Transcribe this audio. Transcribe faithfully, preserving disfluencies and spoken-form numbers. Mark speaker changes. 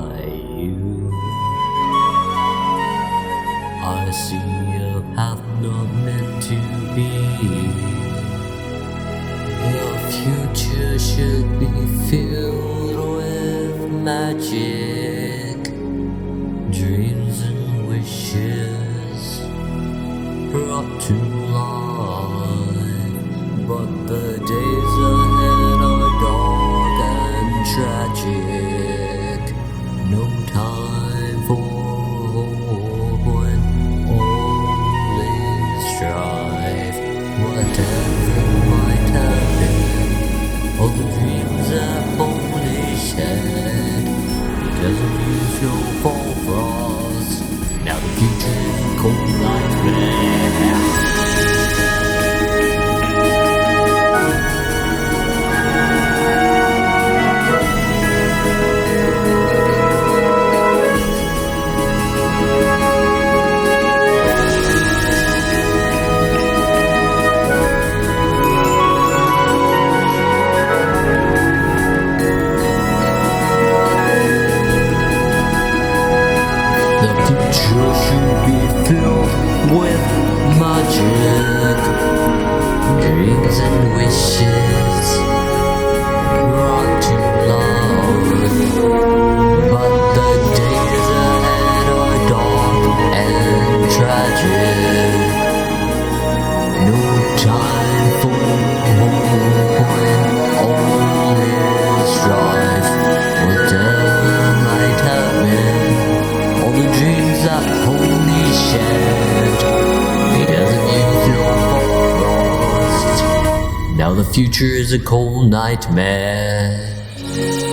Speaker 1: by you. I see a path not meant to be. The future should be filled with magic, dreams and wishes brought to life. But the days ahead are dark and tragic. No time for hope when all is strife. Whatever might have been, all the dreams have only shed. Doesn't use your fall frost. Now the future is a cold nightmare. The future should be filled with magic, dreams and wishes brought to life. But the days ahead are dark and tragic. No time for hope when all is strife. Whatever might have been, all the dreams that only shed. He doesn't use your frost. Now the future is a cold nightmare.